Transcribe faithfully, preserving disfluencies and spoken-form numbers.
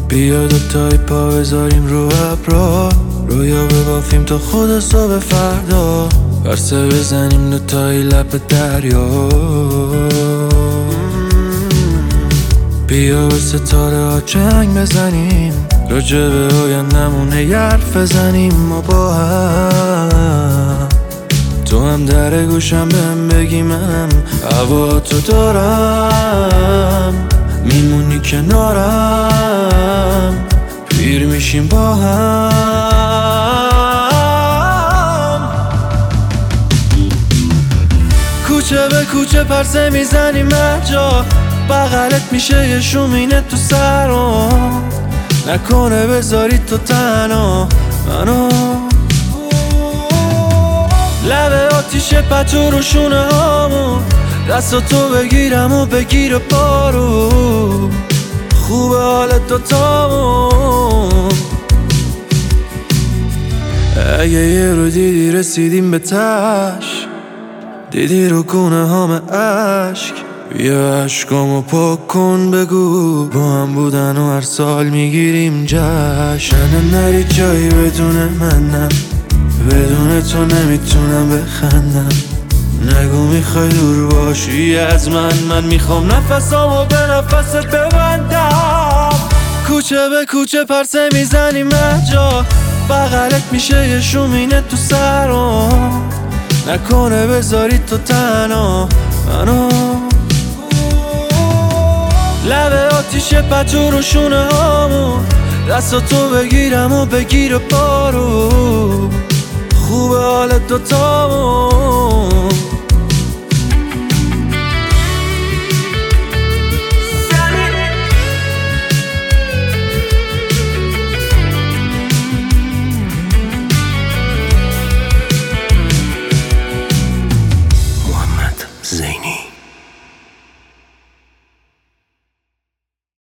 بیا دوتایی پا بذاریم رو ابرا، رویا ببافیم تا خود صبح فردا، پرسه بزنیم دوتایی لب دریا. بیا به ستاره ها چنگ بزنیم، راجع به آیندمون یه حرف بزنیم ما با هم. تو هم در گوشم بهم بگی من هوا تو دارم، میمونی کنارم، پیر میشیم با هم. کوچه به کوچه پرسه میزنیم هر جا، بغلت میشه یه شومینه تو سرم، نکنه بذاری تو تنها منو. لبه آتیشه پتو رو شونه هامون، دست تو بگیرم و بگیر پارو، خوبه حالت دوتامون. اگه یه رو دیدی رسیدیم به تش، دیدی رو گونه هام عشق، بیا عشقامو پاک کن بگو با هم بودن و هر سال میگیریم جشن. نری جایی بدون منم، بدون تو نمیتونم بخندم، نگو میخوای دور باشی از من، من میخوام نفسامو به نفست ببندم. کوچه به کوچه پرسه میزنیم هر جا، بغلت میشه یه شومینه تو سرم، نکنه بذاری تو تنها منو. لبه آتیشه پتو رو شونه هامون، دست تو بگیرم و بگیر پارو، خوبه حالت دوتامون.